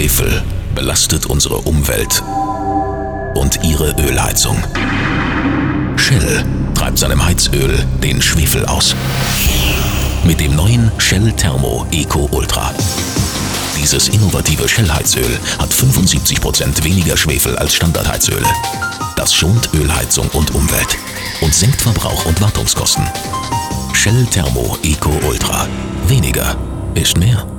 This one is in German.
Schwefel belastet unsere Umwelt und Ihre Ölheizung. Shell treibt seinem Heizöl den Schwefel aus. Mit dem neuen Shell Thermo Eco Ultra. Dieses innovative Shell-Heizöl hat 75% weniger Schwefel als Standardheizöle. Das schont Ölheizung und Umwelt und senkt Verbrauch und Wartungskosten. Shell Thermo Eco Ultra. Weniger ist mehr.